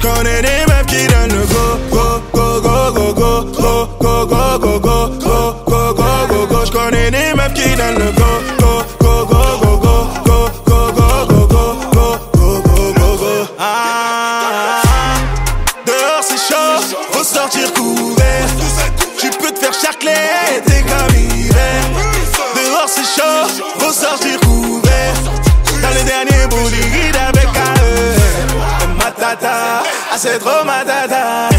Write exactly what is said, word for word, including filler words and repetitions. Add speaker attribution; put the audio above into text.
Speaker 1: J'connais des meufs qui donnent le go, go, go, go, go, go, go, go, go, go, go, go, go, go, go, go. J'connais des meufs qui donnent le go, go, go, go, go, go, go, go, go, go, go, go, go, go, go, go. Ah, dehors c'est chaud, faut sortir couvert. Tu peux te faire charcler, t'es comme hiver. Dehors c'est chaud, faut sortir couvert. Dans les derniers bolides avec A E. Matata, ah c'est trop matata.